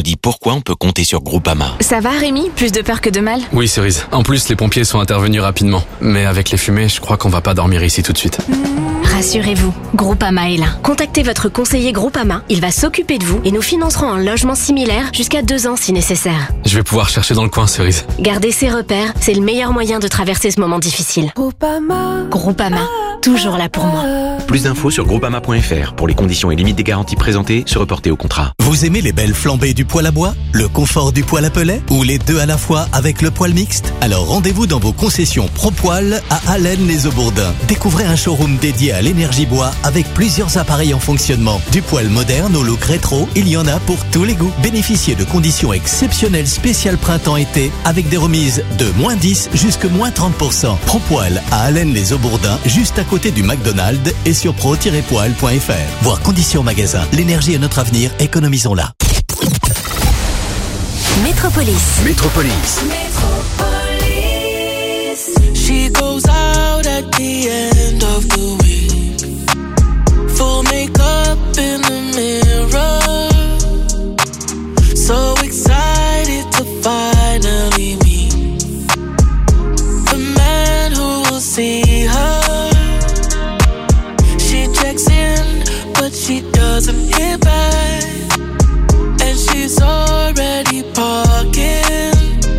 dit pourquoi on peut compter sur Groupama. Ça va Rémi? Plus de peur que de mal? Oui Cerise, en plus les pompiers sont intervenus rapidement. Mais avec les fumées, je crois qu'on va pas dormir ici tout de suite. Rassurez-vous, Groupama est là. Contactez votre conseiller Groupama, il va s'occuper de vous et nous financerons un logement similaire jusqu'à deux ans si nécessaire. Je vais pouvoir chercher dans le coin Cerise. Garder ses repères, c'est le meilleur moyen de traverser ce moment difficile. Groupama. Groupama, toujours là pour moi. Plus d'infos sur groupama point f r. Pour les conditions et limites des garanties présentées, se reporter au contrat. Vous aimez les belles flambées du poêle à bois, le confort du poêle à pellet ou les deux à la fois avec le poêle mixte? Alors rendez-vous dans vos concessions ProPoil à Allen-les-Aubourdins. Découvrez un showroom dédié à l'énergie bois avec plusieurs appareils en fonctionnement. Du poêle moderne au look rétro, il y en a pour tous les goûts. Bénéficiez de conditions exceptionnelles spéciales printemps-été avec des remises de moins dix jusqu'à moins trente pour cent. ProPoil à Allen-les-Aubourdins, juste à côté du McDonald's et sur pro tiret poil point f r. Voir conditions magasin. L'énergie est notre avenir, économisons-la. Métropolis. Métropolis. She goes out at the end of the week. Full makeup in the mirror. So excited to finally meet the man who will see her. She checks in, but she doesn't hit back. And she's already parking,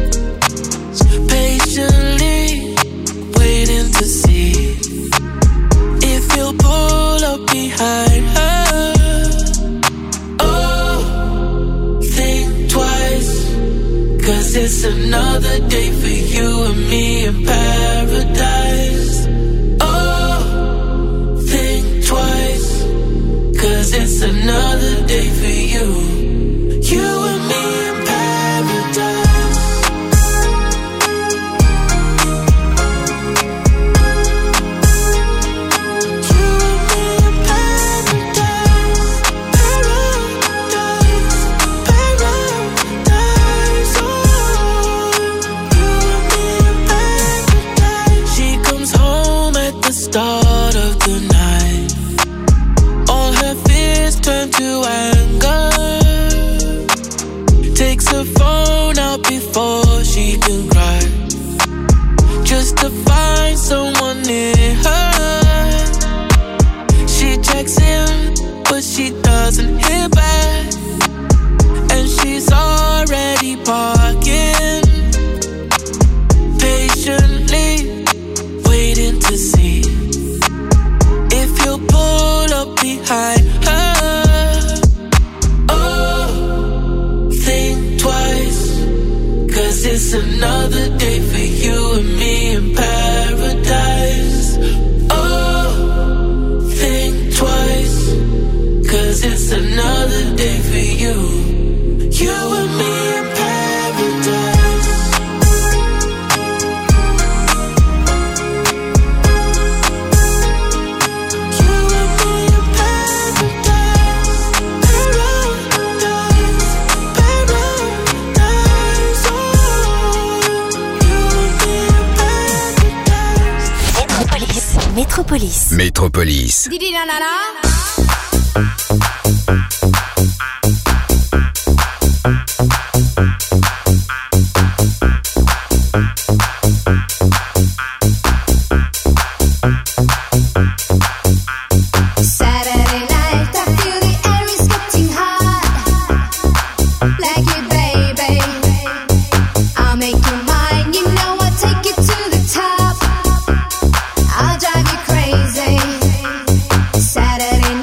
patiently waiting to see if he'll pull up behind her. Oh, think twice, cause it's another day for you and me in paradise. Oh, think twice, cause it's another day for you. You and me in paradise. You and me in paradise. Paradise, paradise. Oh, you and me in paradise. She comes home at the start of the night. All her fears turn to anger. Takes her phone out before she can cry, just to find someone near her. She checks in, but she doesn't hear back. And she's already parking, patiently waiting to see if he'll pull up behind her. Cause it's another day for you and me in paradise. Oh, think twice, cause it's another day for you. You and me in paradise. You and me in paradise. Paradise, paradise. Métropolis. Métropolis. Saturday night, I feel the air is getting hot. Like it, baby. I'll make you mine, you know I'll take it to the top. I'll drive you crazy. Saturday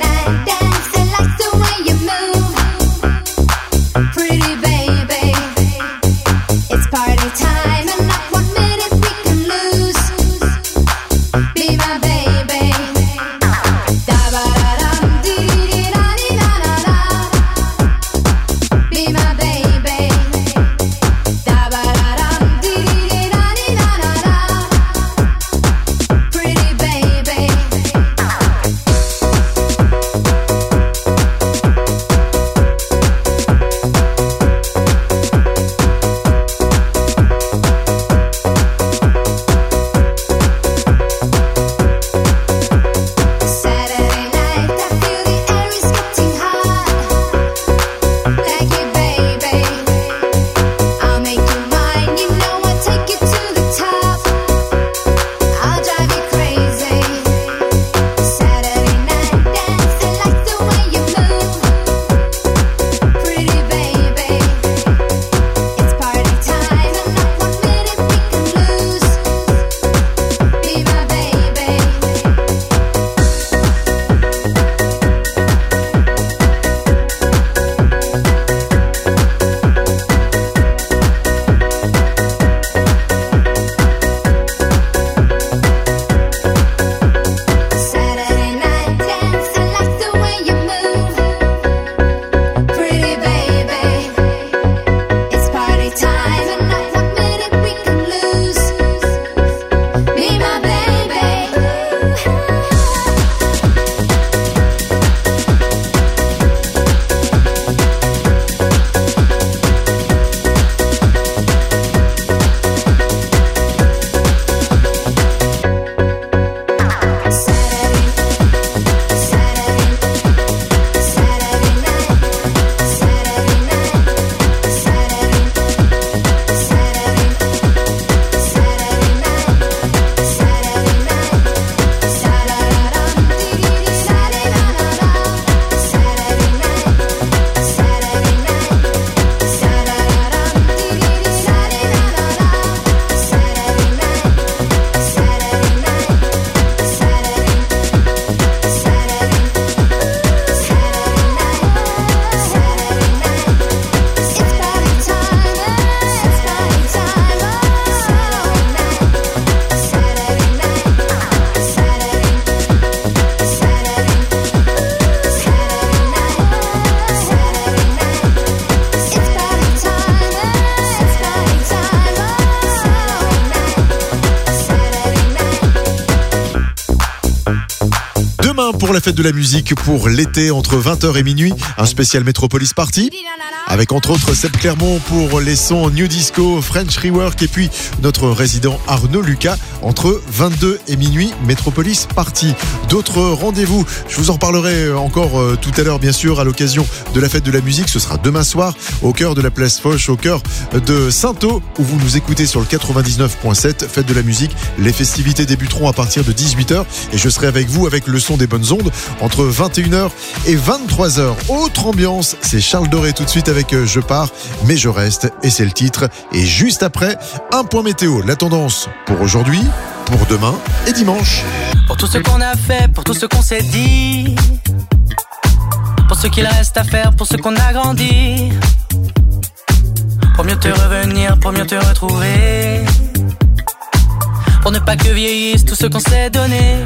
Demain, pour la fête de la musique, pour l'été, entre vingt heures et minuit, un spécial Metropolis Party. Avec entre autres Seb Clermont pour les sons New Disco, French Rework et puis notre résident Arnaud Lucas entre vingt-deux et minuit, Metropolis Party. D'autres rendez-vous, je vous en reparlerai encore euh, tout à l'heure bien sûr à l'occasion de la fête de la musique. Ce sera demain soir au cœur de la place Foch, au cœur de Saint-Au où vous nous écoutez sur le quatre-vingt-dix-neuf point sept. Fête de la musique, les festivités débuteront à partir de dix-huit heures et je serai avec vous avec le son des bonnes ondes entre vingt et une heures et vingt-trois heures. Autre ambiance, c'est Charles Doré tout de suite avec euh, Je pars mais je reste et c'est le titre. Et juste après, un point météo, la tendance pour aujourd'hui, pour demain et dimanche. Pour tout ce qu'on a fait, pour tout ce qu'on s'est dit, pour ce qu'il reste à faire, pour ce qu'on a grandi, pour mieux te revenir, pour mieux te retrouver, pour ne pas que vieillisse tout ce qu'on s'est donné,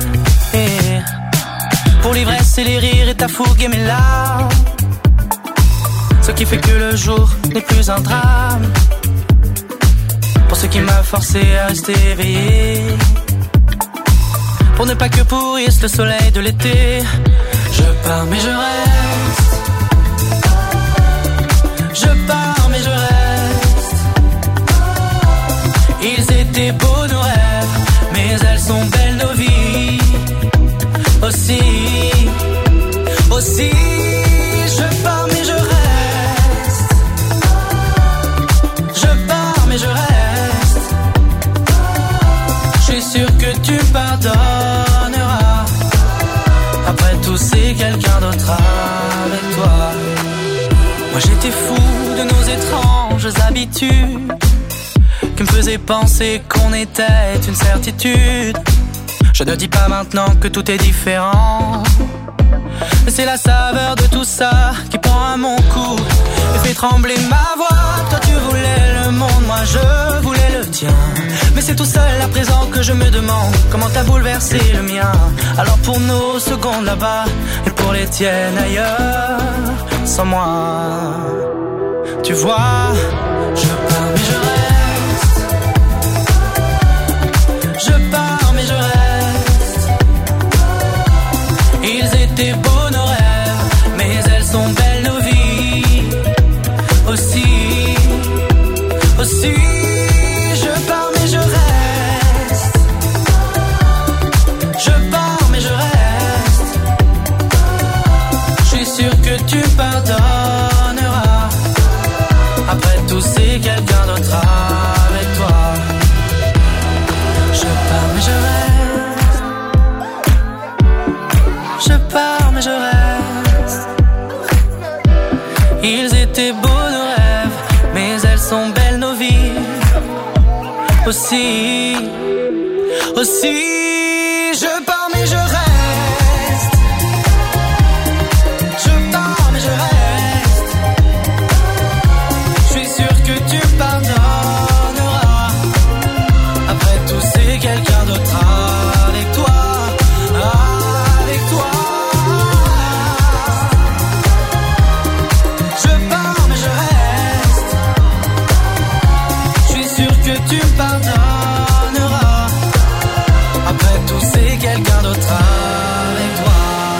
pour l'ivresse et les rires et ta fougue et mes larmes, ce qui fait que le jour n'est plus un drame, pour ce qui m'a forcé à rester éveillé, pour ne pas que pourrisse le soleil de l'été. Je pars mais je reste, je pars mais je reste. Ils étaient beaux nos rêves, mais elles sont belles nos vies aussi, aussi. Je pars mais je reste, je pars mais je reste. Je suis sûr que tu pardonneras. Après tout c'est quelqu'un d'autre avec toi. Moi j'étais fou de nos étranges habitudes qui me faisaient penser qu'on était une certitude. Je ne dis pas maintenant que tout est différent, mais c'est la saveur de tout ça qui prend à mon cou et fait trembler ma voix. Toi tu voulais le monde, moi je voulais le tien, mais c'est tout seul à présent que je me demande comment t'as bouleversé le mien. Alors pour nos secondes là-bas et pour les tiennes ailleurs, sans moi, tu vois, je pars mais je reste, je pars mais je reste. Ils étaient beaux nos rêves, mais elles sont belles nos vies aussi, aussi. Je pars mais je reste, je pars mais je reste. Je suis sûr que tu pardonneras. Après tout c'est quelqu'un d'autre avec toi. Je pars mais je reste, je pars mais je reste. Ils étaient beaux nos rêves, mais elles sont belles nos vies aussi, aussi. Je pars mais je reste, je pars mais je reste. Je suis sûr que tu pardonneras. Après tout c'est quelqu'un d'autre avec toi, avec toi. Je pars mais je reste. Je suis sûr que tu pardonneras. Après tout c'est quelqu'un d'autre avec toi.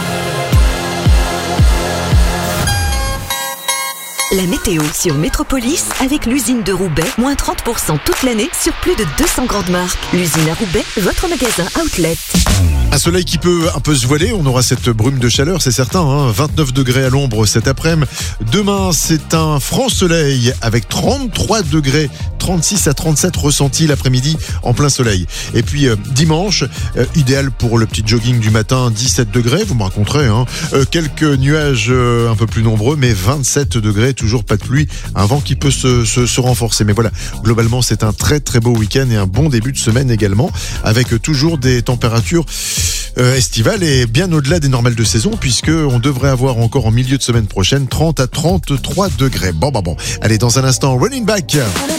La météo sur Métropolis avec l'usine de Roubaix, moins trente pour cent toute l'année sur plus de deux cents grandes marques. L'usine à Roubaix, votre magasin outlet. Un soleil qui peut un peu se voiler, on aura cette brume de chaleur, c'est certain, hein. vingt-neuf degrés à l'ombre cet après-midi. Demain, c'est un franc soleil avec trente-trois degrés, trente-six à trente-sept ressentis l'après-midi en plein soleil. Et puis euh, dimanche, euh, idéal pour le petit jogging du matin, dix-sept degrés, vous me raconterez, hein. euh, quelques nuages euh, un peu plus nombreux, mais vingt-sept degrés, toujours pas de pluie, un vent qui peut se, se, se renforcer. Mais voilà, globalement, c'est un très très beau week-end et un bon début de semaine également, avec euh, toujours des températures Euh, estivale et bien au-delà des normales de saison, puisque on devrait avoir encore en milieu de semaine prochaine trente à trente-trois degrés. Bon, bah bon. Allez, dans un instant, Running Back.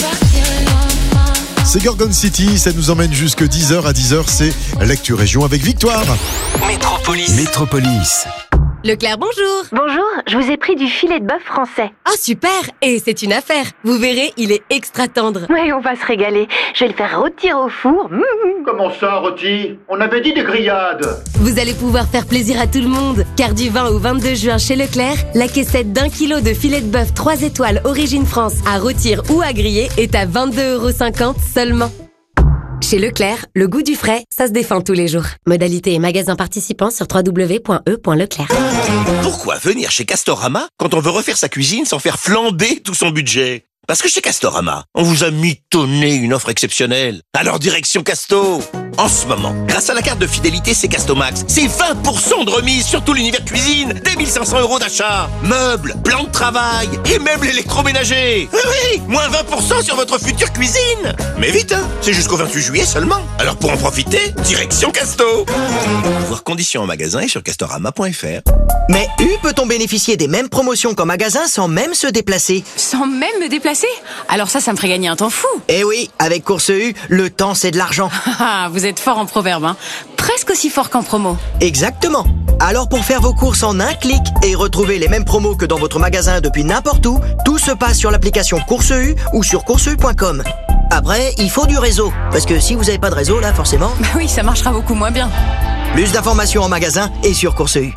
C'est Gorgon City, ça nous emmène jusque dix heures. À dix heures, c'est l'actu région avec Victoire. Métropolis. Métropolis. Leclerc, bonjour. Bonjour, je vous ai pris du filet de bœuf français. Ah, super. Et c'est une affaire. Vous verrez, il est extra tendre. Oui, on va se régaler. Je vais le faire rôtir au four. Mmh. Comment ça, rôti? On avait dit des grillades. Vous allez pouvoir faire plaisir à tout le monde. Car du vingt au vingt-deux juin chez Leclerc, la caissette d'un kilo de filet de bœuf trois étoiles Origine France à rôtir ou à griller est à vingt-deux euros cinquante seulement. Chez Leclerc, le goût du frais, ça se défend tous les jours. Modalité et magasins participants sur w w w point e point leclerc. Pourquoi venir chez Castorama quand on veut refaire sa cuisine sans faire flamber tout son budget? Parce que chez Castorama, on vous a mitonné une offre exceptionnelle. Alors direction Casto. En ce moment, grâce à la carte de fidélité C'est Castomax, c'est vingt pour cent de remise sur tout l'univers cuisine, dès mille cinq cents euros d'achat. Meubles, plans de travail et même l'électroménager. Oui, oui, moins vingt pour cent sur votre future cuisine. Mais vite, hein, c'est jusqu'au vingt-huit juillet seulement. Alors pour en profiter, direction Casto. Voir conditions en magasin et sur castorama point f r. Mais U peut-on bénéficier des mêmes promotions qu'en magasin sans même se déplacer? Sans même me déplacer? Alors ça, ça me ferait gagner un temps fou. Eh oui, avec Course U, le temps c'est de l'argent. Ah, vous êtes fort en proverbe, hein. Presque aussi fort qu'en promo. Exactement. Alors pour faire vos courses en un clic et retrouver les mêmes promos que dans votre magasin depuis n'importe où, tout se passe sur l'application Course U ou sur course u point com. Après, il faut du réseau, parce que si vous n'avez pas de réseau, là, forcément... Bah oui, ça marchera beaucoup moins bien. Plus d'informations en magasin et sur Course U.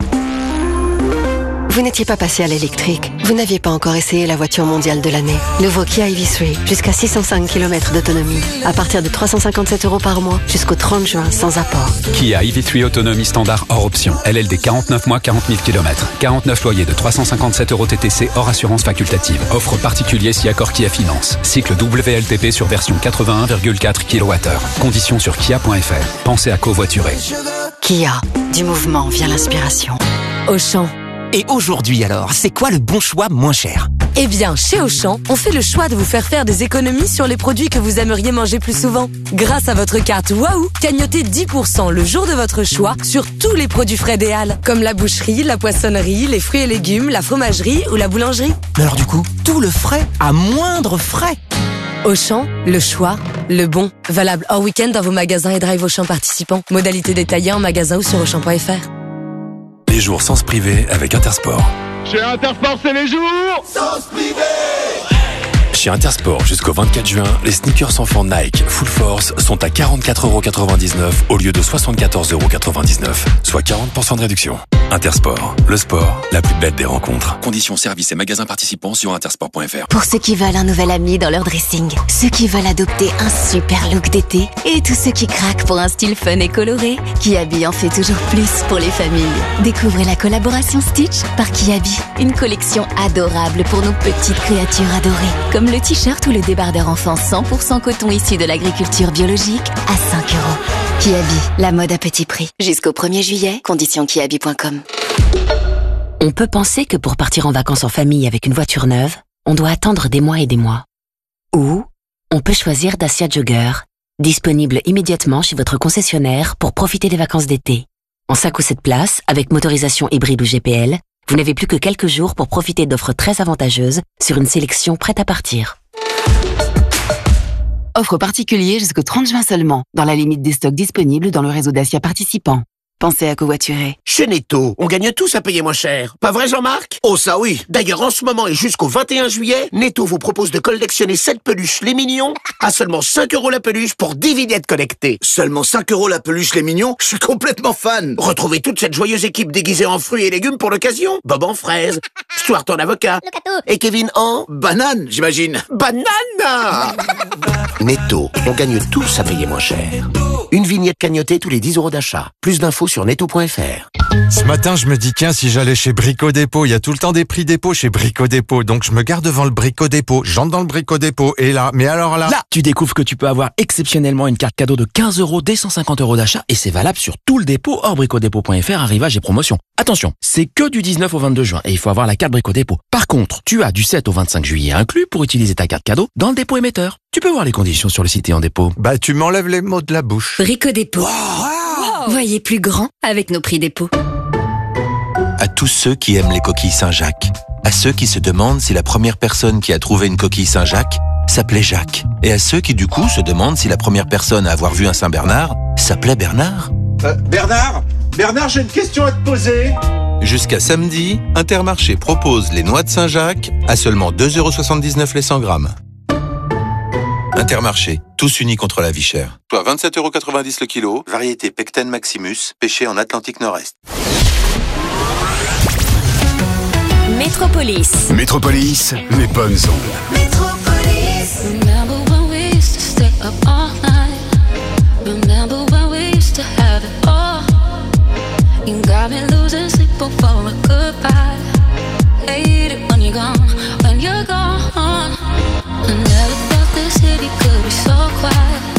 Vous n'étiez pas passé à l'électrique. Vous n'aviez pas encore essayé la voiture mondiale de l'année. Nouveau Kia E V trois, jusqu'à six cent cinq kilomètres d'autonomie. À partir de trois cent cinquante-sept euros par mois, jusqu'au trente juin, sans apport. Kia E V trois autonomie standard hors option. L L D quarante-neuf mois, quarante mille kilomètres. quarante-neuf loyers de trois cent cinquante-sept euros T T C hors assurance facultative. Offre particulier si accord Kia Finance. Cycle W L T P sur version quatre-vingt-un virgule quatre kilowattheures. Conditions sur kia point f r. Pensez à covoiturer. Kia, du mouvement vient l'inspiration. Auchan. Et aujourd'hui alors, c'est quoi le bon choix moins cher? Eh bien, chez Auchan, on fait le choix de vous faire faire des économies sur les produits que vous aimeriez manger plus souvent. Grâce à votre carte Waouh, cagnotez dix pour cent le jour de votre choix sur tous les produits frais des Halles, comme la boucherie, la poissonnerie, les fruits et légumes, la fromagerie ou la boulangerie. Mais alors du coup, tout le frais à moindre frais. Auchan, le choix, le bon. Valable hors week-end dans vos magasins et drive Auchan participants. Modalité détaillée en magasin ou sur auchan point f r. Les jours sens privé avec Intersport. Chez Intersport, c'est les jours Sens privé. Chez Intersport, jusqu'au vingt-quatre juin, les sneakers enfants Nike Full Force sont à quarante-quatre euros quatre-vingt-dix-neuf au lieu de soixante-quatorze euros quatre-vingt-dix-neuf, soit quarante pour cent de réduction. Intersport, le sport, la plus belle des rencontres. Conditions, services et magasins participants sur intersport point f r. Pour ceux qui veulent un nouvel ami dans leur dressing, ceux qui veulent adopter un super look d'été et tous ceux qui craquent pour un style fun et coloré, Kiabi en fait toujours plus pour les familles. Découvrez la collaboration Stitch par Kiabi, une collection adorable pour nos petites créatures adorées, comme le t-shirt ou le débardeur enfant cent pour cent coton issu de l'agriculture biologique à cinq euros. Kiabi, la mode à petit prix. Jusqu'au premier juillet, conditions kiabi point com. On peut penser que pour partir en vacances en famille avec une voiture neuve, on doit attendre des mois et des mois. Ou on peut choisir Dacia Jogger, disponible immédiatement chez votre concessionnaire pour profiter des vacances d'été. En cinq ou sept places, avec motorisation hybride ou G P L, vous n'avez plus que quelques jours pour profiter d'offres très avantageuses sur une sélection prête à partir. Offre particulier jusqu'au trente juin seulement, dans la limite des stocks disponibles dans le réseau Dacia participant. Pensez à covoiturer. Chez Netto, on gagne tous à payer moins cher. Pas vrai, Jean-Marc? Oh, ça oui. D'ailleurs, en ce moment et jusqu'au vingt et un juillet, Netto vous propose de collectionner sept peluches Les Mignons à seulement cinq euros la peluche pour dix vignettes connectées. Seulement cinq euros la peluche Les Mignons? Je suis complètement fan. Retrouvez toute cette joyeuse équipe déguisée en fruits et légumes pour l'occasion. Bob en fraise, Stuart en avocat et Kevin en... banane, j'imagine. Banane. Netto, on gagne tous à payer moins cher. Une vignette cagnotée tous les dix euros d'achat. Plus d'infos sur netto point f r. Ce matin, je me dis, tiens, si j'allais chez Brico Dépôt, il y a tout le temps des prix dépôt chez Brico Dépôt. Donc, je me garde devant le Brico Dépôt. J'entre dans le Brico Dépôt. Et là, mais alors là... Là, tu découvres que tu peux avoir exceptionnellement une carte cadeau de quinze euros dès cent cinquante euros d'achat. Et c'est valable sur tout le dépôt hors brico dépôt point f r, arrivage et promotion. Attention, c'est que du dix-neuf au vingt-deux juin et il faut avoir la carte Brico Dépôt. Par contre, tu as du sept au vingt-cinq juillet inclus pour utiliser ta carte cadeau dans le dépôt émetteur. Tu peux voir les conditions sur le site et en dépôt. Bah, tu m'enlèves les mots de la bouche. Brico Dépôt. Wow. Voyez plus grand avec nos prix dépôt. À tous ceux qui aiment les coquilles Saint-Jacques, à ceux qui se demandent si la première personne qui a trouvé une coquille Saint-Jacques s'appelait Jacques, et à ceux qui du coup se demandent si la première personne à avoir vu un Saint-Bernard s'appelait Bernard. Euh, Bernard Bernard, j'ai une question à te poser. Jusqu'à samedi, Intermarché propose les noix de Saint-Jacques à seulement deux euros soixante-dix-neuf les cent grammes. Intermarché, tous unis contre la vie chère. Soit vingt-sept euros quatre-vingt-dix le kilo, variété Pecten Maximus, pêché en Atlantique Nord-Est. Métropolis. Métropolis, les bonnes ondes. Métropolis. Remember when we used to stay up all night. Remember when we used to have it all. You got me losing sleep before a goodbye. Hate it when you're gone, when you're gone. I never thought this city could be so quiet.